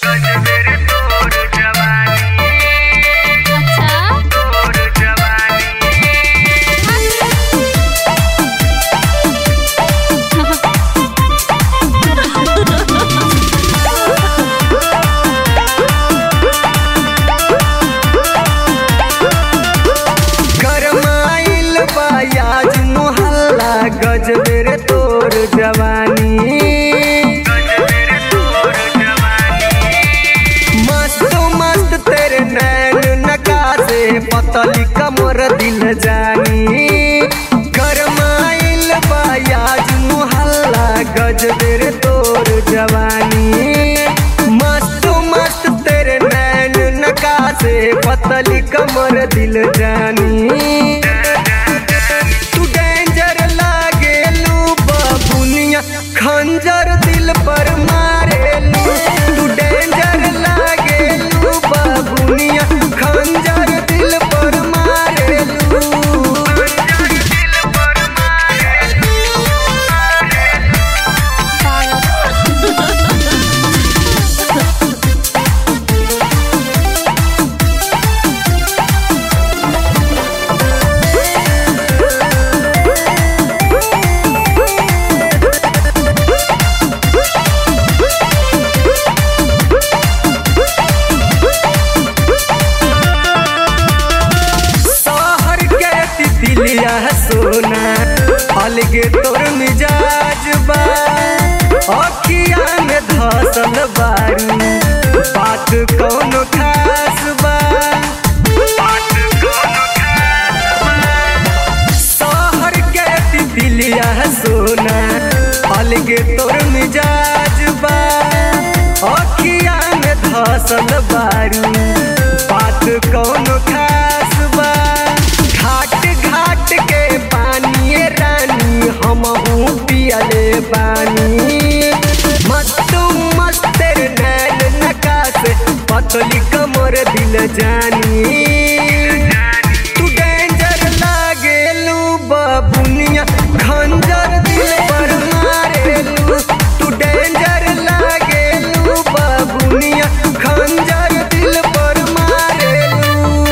गजबेरे तोर जवानी मस्त मस्त तेरे नैन नकाशे पतली कमर दिल जानी गरमाइल बायाज मुहल्ला गजबेरे तोर जवानी मस्त मस्त तेरे नैन नकाशे पतली कमर दिल जानी खंजर दिल पर मारेलू तू डेंजर लागेलू बाबुनिया खंजर दिल पर मारेलू सोना अलगे तोर मिजाज बा अखिया में धसल बारू बात कौनो खास बा शहर के तितलिया सोना अलगे तोर मिजाज बा अखिया में धसल बारू बात कौनो खास बा घाट के पानी रानी हमहू पियले बानी मस्त मस्त तेरे नैन नकाशे पतली कमर दिल जानी तू डेंजर लागेलू बाबुनिया खंजर दिल पर मारेलू तू डेंजर लागेलू बाबुनिया खंजर दिल पर मारेलू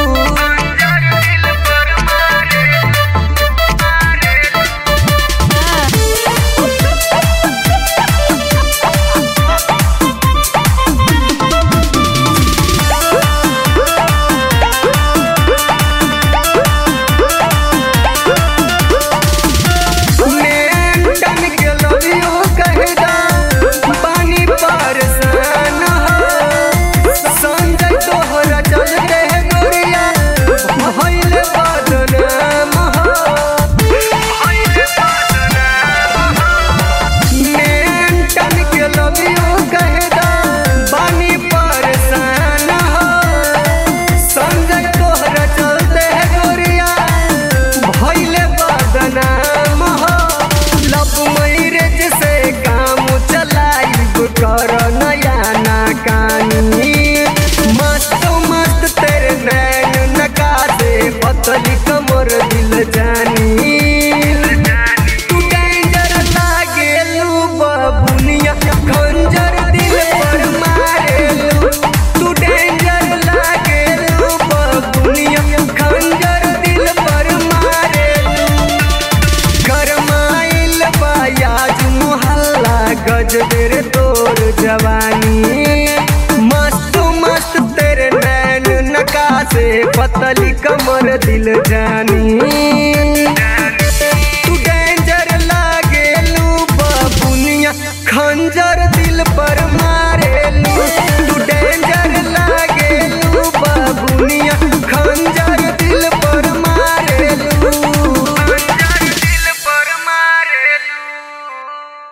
पतली कमर दिल जानी तू डेंजर लागेलू बाबुनिया खंजर दिल पर मारेलू तू डेंजर लागेलू बाबुनिया खंजर दिल पर मारेलू गरमाइल बायाज मुहल्ला गजबेरे तोर जवानी मस्त मस्त तेरे नैन नकाशे पतली कमर दिल जानी तू डेंजर लागेलू बाबुनिया खंजर दिल पर मारेलू।